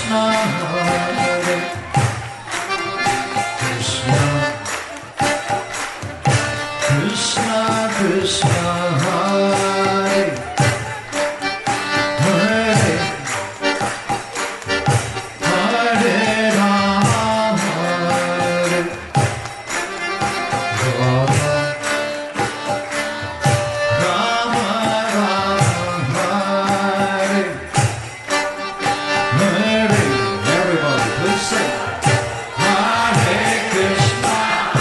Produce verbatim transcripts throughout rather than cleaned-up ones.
Krishna, Hare Krishna, Krishna Krishna, Hare Hare, Hare Rama, Hare Rama, Rama Rama, Hare Hare. Everybody, please sing. Hare Krishna.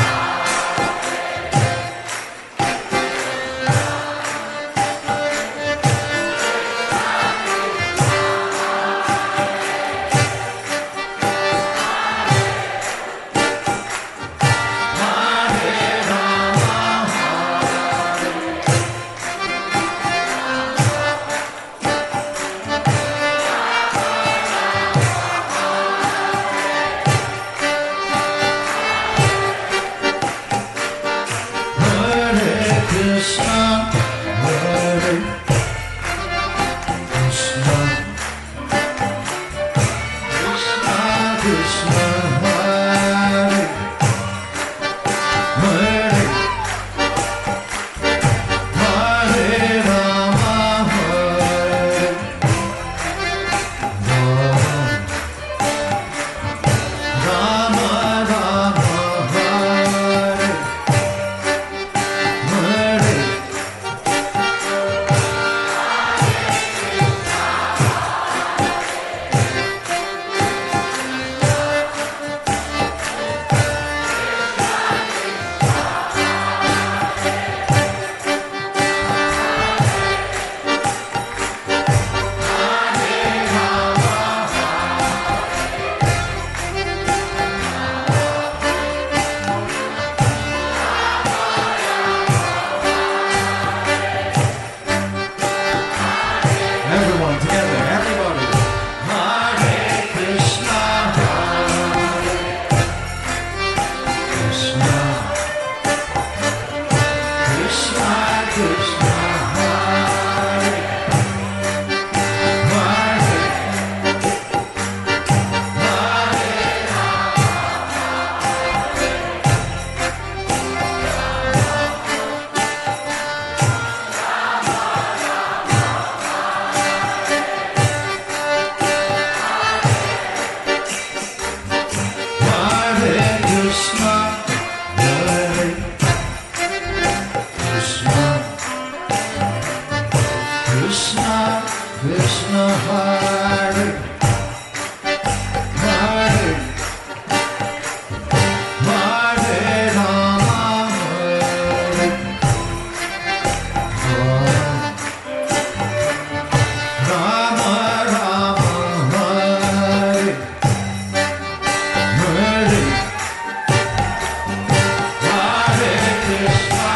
Krishna, Hare Krishna, Krishna Krishna, Hare Hare, Hare Rama, Hare Rama, Rama Rama, Hare Hare. Everyone together, everybody. Hare Krishna, Hare Krishna, Krishna Krishna, Hare Hare, Hare Krishna, Hare Krishna, Krishna Krishna, Hare Hare, Hare Rama, Hare Rama, Rama Hare Hare, Hare Krishna.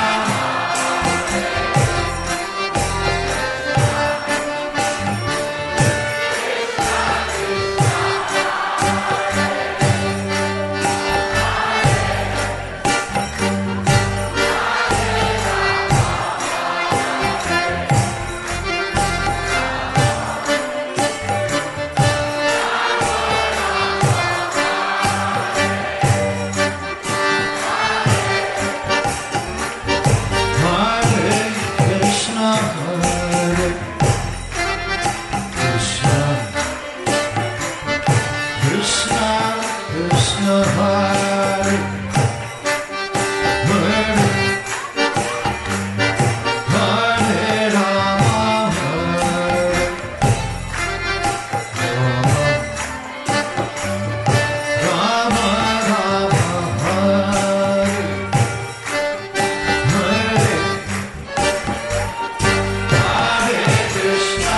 Hare Krishna, Hare Krishna, Krishna Krishna, Hare Hare, Hare Rama, Hare Rama, Rama Rama, Hare Hare, Hare Krishna.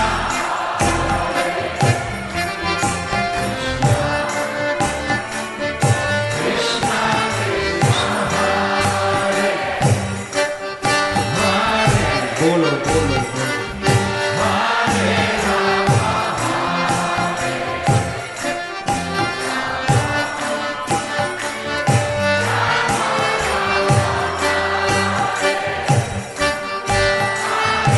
Bolo, bolo, bolo. Hare Rama,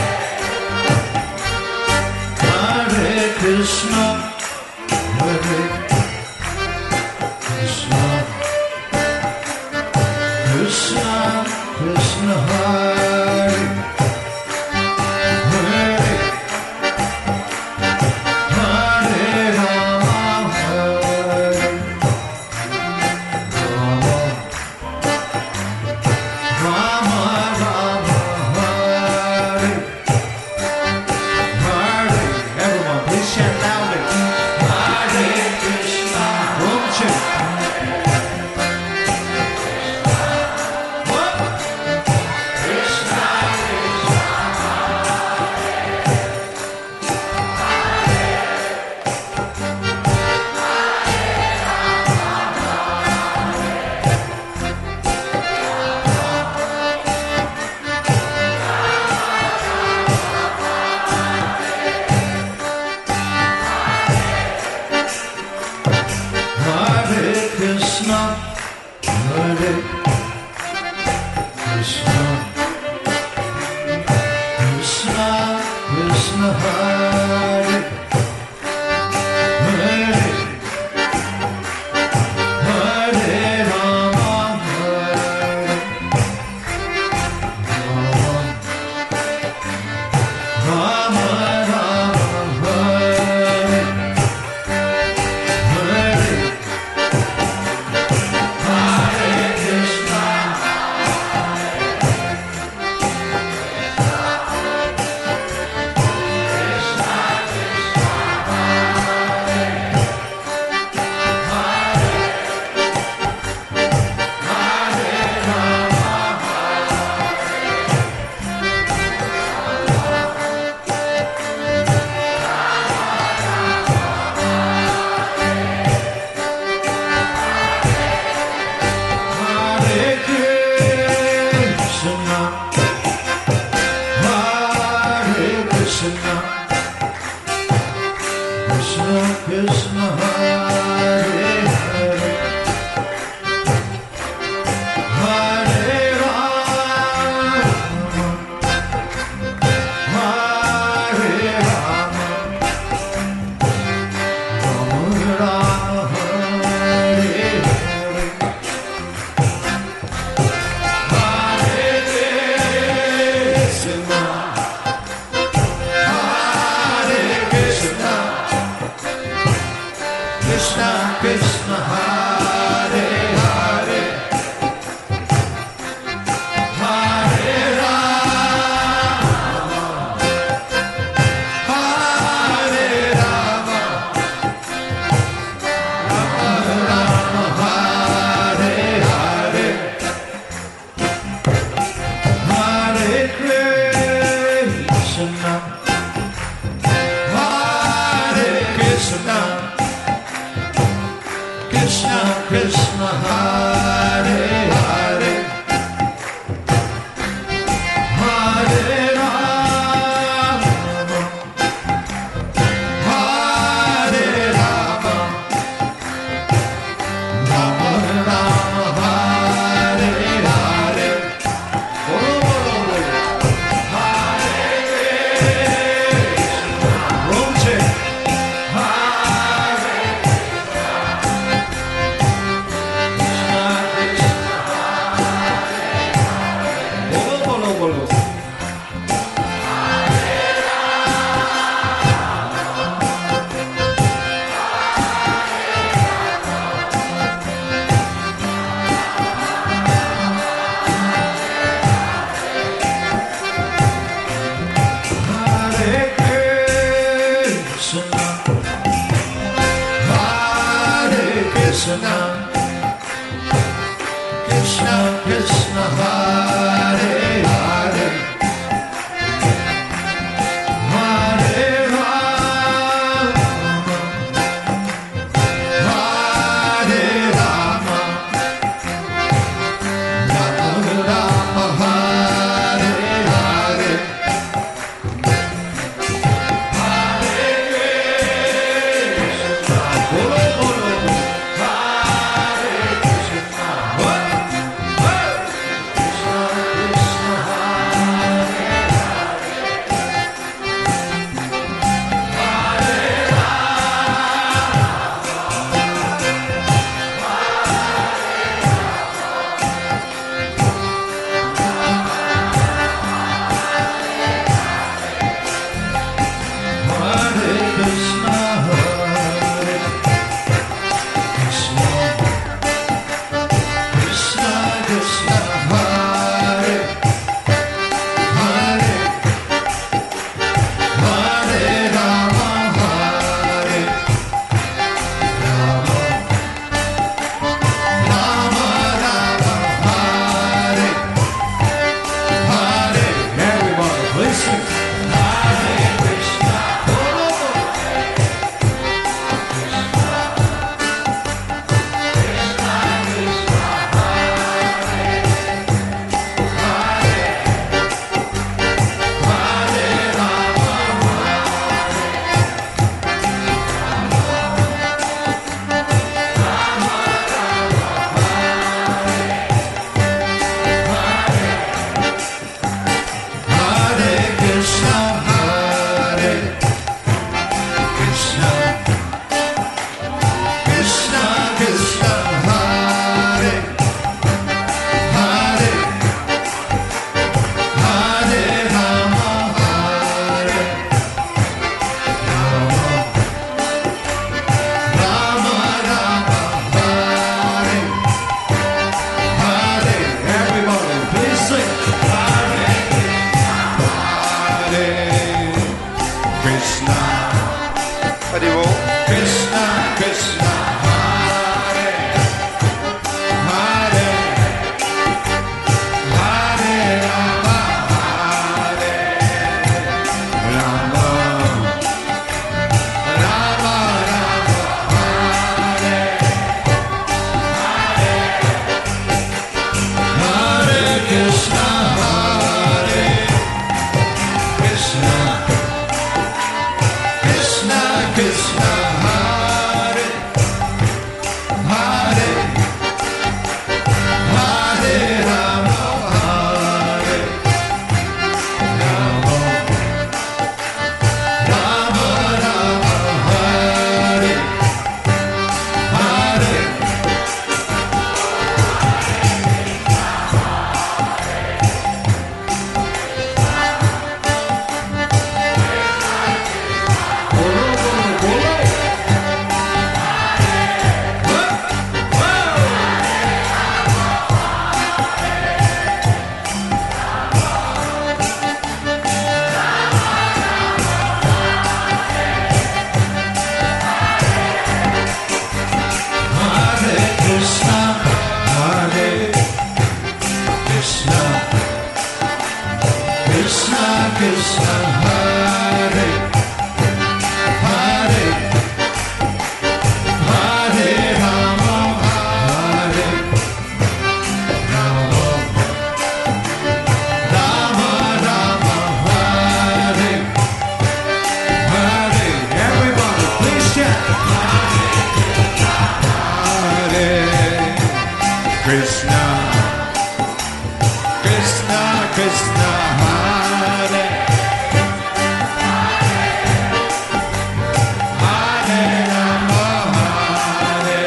Hare Krishna, Hare Krishna, Hare Krishna, Krishna Krishna, Hare Hare, Hare Rama, Hare Rama, Rama Rama, Hare Hare Krishna, Hare Krishna, Hare Krishna, Krishna Krishna, Hare Hare, Hare Rama, Hare Rama, Rama Rama, Hare Hare, Hare Krishna, Hare Krishna, Krishna Krishna, Hare Hare, Hare Rama, Hare Rama, Rama Rama, Hare Hare, Hare Krishna, Hare Krishna, Krishna Krishna, Hare Hare, Hare Rama, Hare Rama, Rama Rama, Hare Hare, Bolo Bolo Bolo, Hare Krishna, Roche, Hare Krishna, Krishna, Bolo Bolo Bolo. Hare Krishna, Hare Krishna, Krishna Krishna, Hare Hare, Hare Rama, Hare Rama, Rama Rama, Hare Hare, Hare Krishna, Bolo Bolo, Hare Krishna, Hare Krishna, Krishna Hari Bol. Krishna, Krishna, Hare, Hare, Hare Rama, Hare Rama, Rama Rama, Hare, Hare Krishna, Hare Krishna, Krishna Krishna, Hare Hare, Hare Rama, Hare Rama, Rama Rama, Hare Hare. Bolo, bolo, bolo. Hare Krishna, Hare Krishna, Krishna Krishna, Hare Hare, Hare Rama, Hare Rama, Rama Rama, Hare Hare. Everybody, please chant. Hare Krishna, Krishna Krishna, Hare Hare Rama, Hare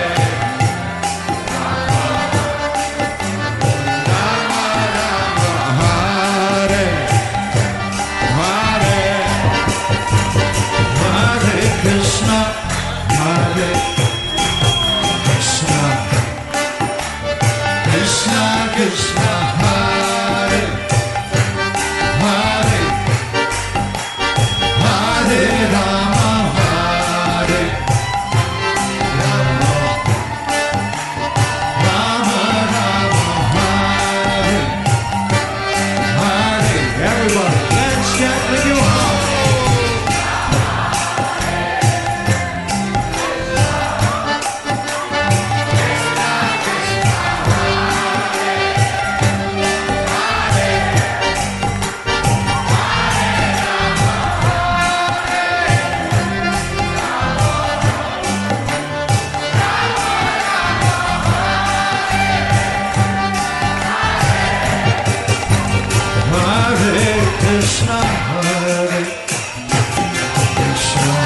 Rama, Rama Hare Hare, Hare Krishna, Hare Krishna, Krishna Krishna, Hare Hare, Hare Rama, Hare Rama, Rama Rama, Hare Hare. Everybody, let's chant with your heart. Hare Krishna, Hare Krishna,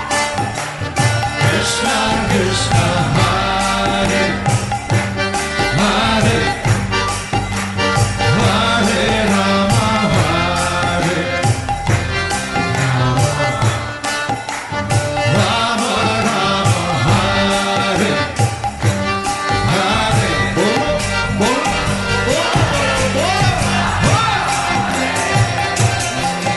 Krishna Krishna, Hare Hare, Hare Rama, Hare Rama, Rama Rama, Hare Hare. Bolo, bolo, bolo, bolo, bolo.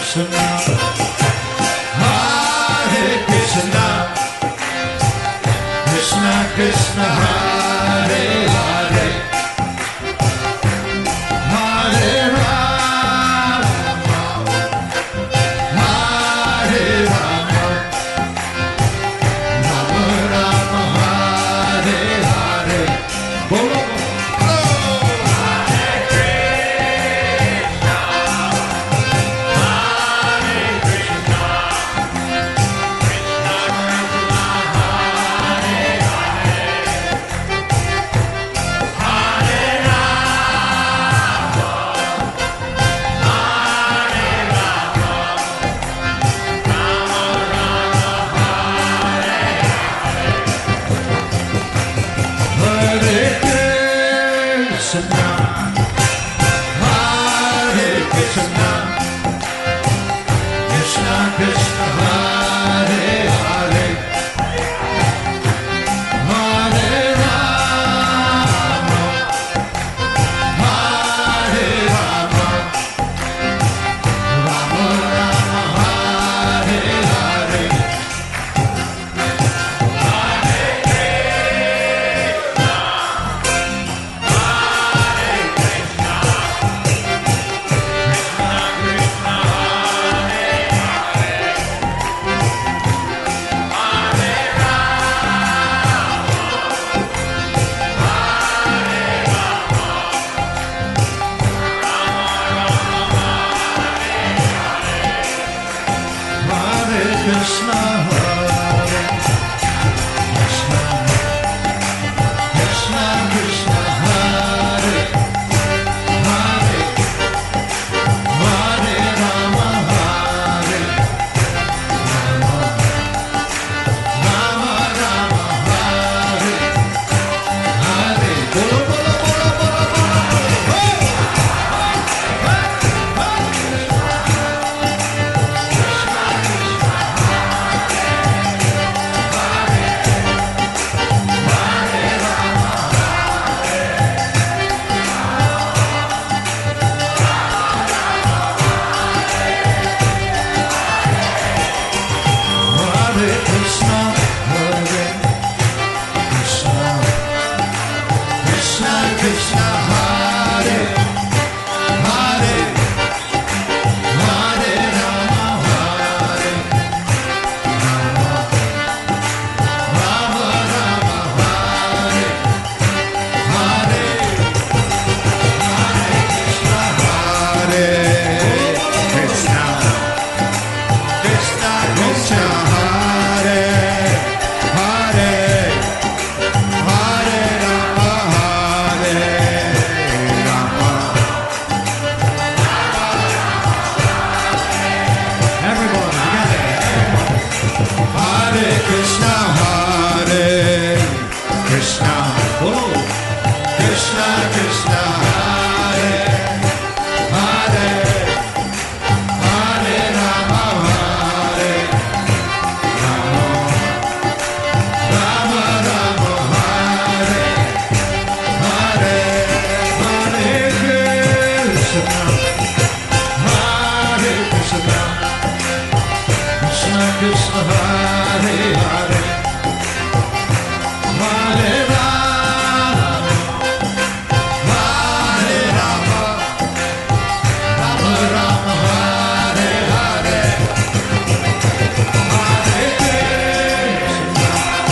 Krishna, Hare Hare, Hare Rama, Hare Rama, Rama Rama, Hare Hare. Bolo, bolo. Hare Krishna, Hare Krishna, Krishna Krishna, Hare Hare, Hare Rama, Hare Rama, Rama Rama, Hare Hare Krishna, Hare Krishna, Krishna Krishna, Hare Hare, Hare Rama, Hare Rama, Rama Rama, Hare Hare. Hare Krishna, Hare Krishna, Krishna Krishna, Hare Hare, Hare Rama, Hare Rama, Rama Rama, Hare Hare. Bolo, bolo, bolo, bolo, bolo. Hey! Hare Krishna, Hare Krishna, Krishna Krishna, Hare Hare, Hare Rama, Hare Rama, Rama Rama, Hare Hare, Hare Krishna, Hare Krishna, Krishna Krishna, Hare Hare, Hare Rama, Hare Rama. Everybody together. Hare Krishna, Hare Krishna, oh, Krishna Krishna, Hare Hare, Hare Rama, Hare Rama, Rama Rama, Hare Hare, Hare Krishna, Hare Krishna, Krishna Krishna, Hare Hare, Hare Rama, Hare Rama, Rama Rama, Hare Hare, Hare Krishna,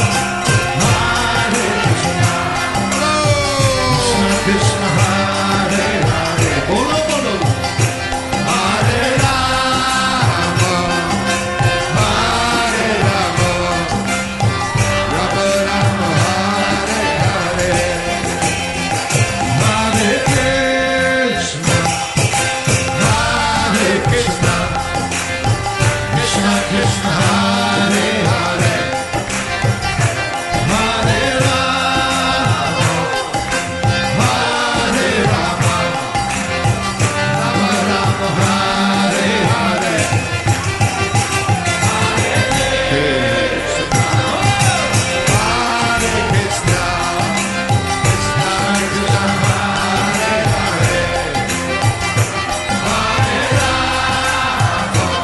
Hare Krishna, Krishna Krishna, Hare Hare. Bolo, bolo. Hare Rama, Hare Rama, Rama Rama, Hare Hare, Hare Krishna, Hare Krishna, Krishna Krishna, Hare Hare, Hare Rama, Hare Rama, Rama Rama, Hare Hare, Hare Krishna, Hare Krishna, Krishna Krishna, Hare Hare, Hare Rama,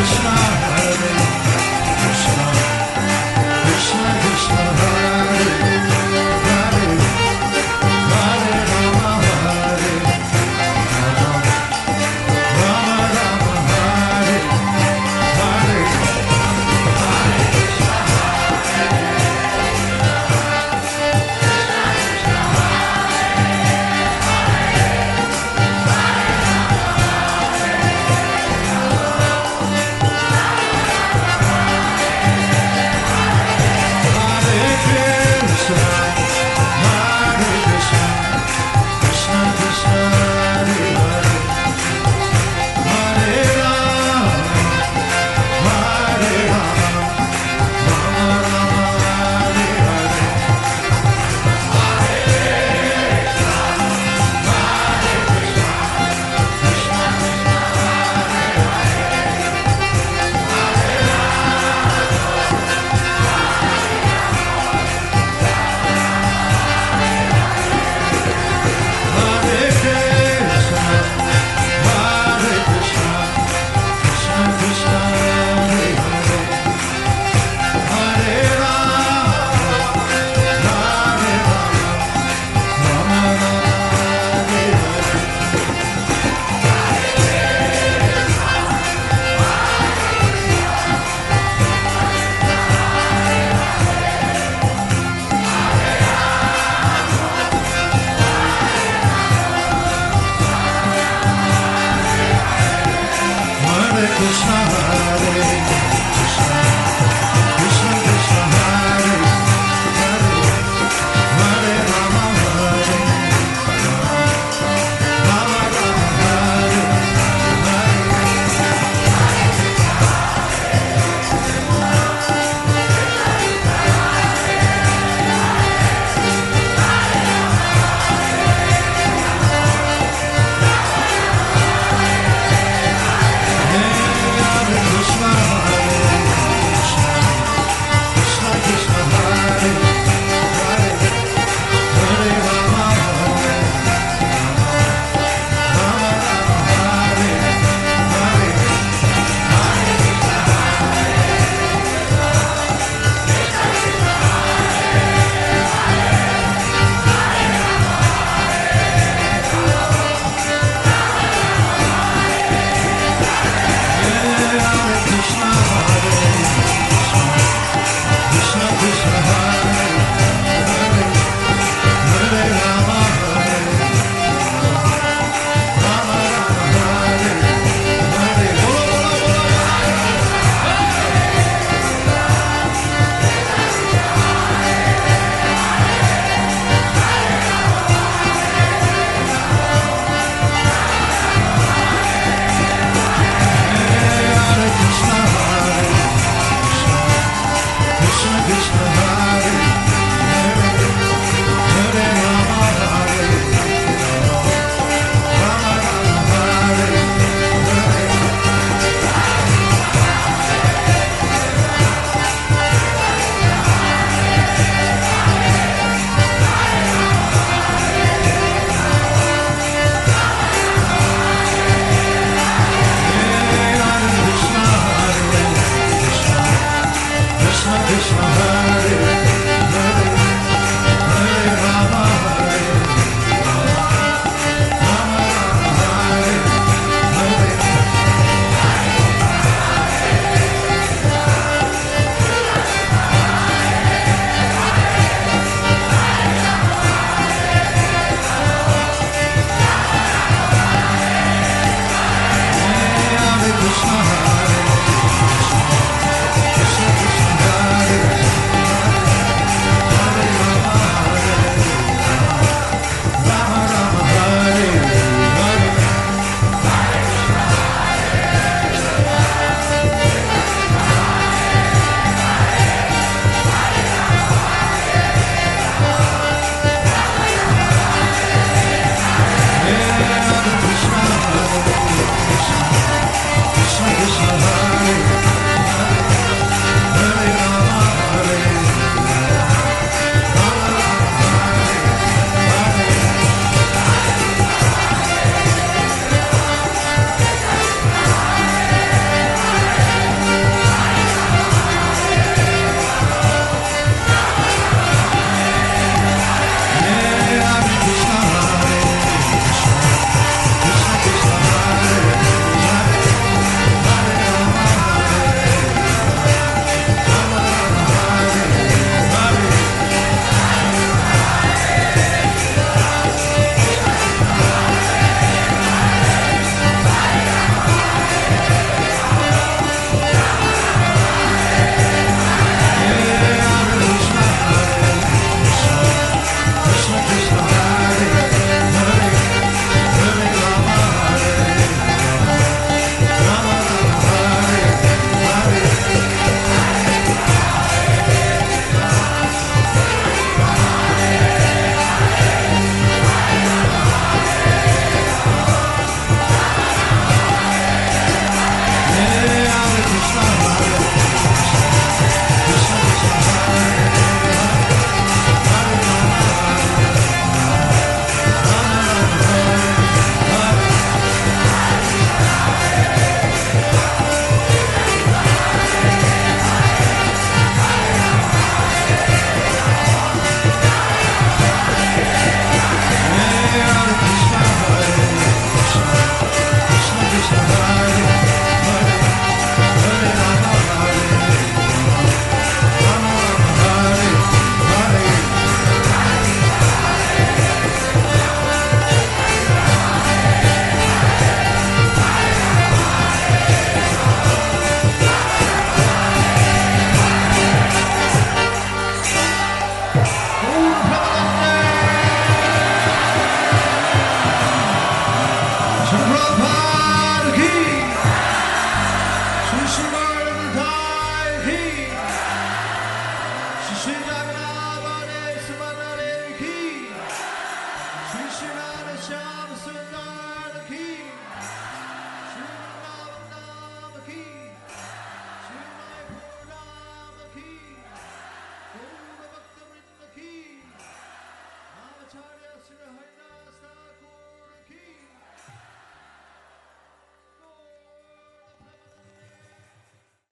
Krishna, Hare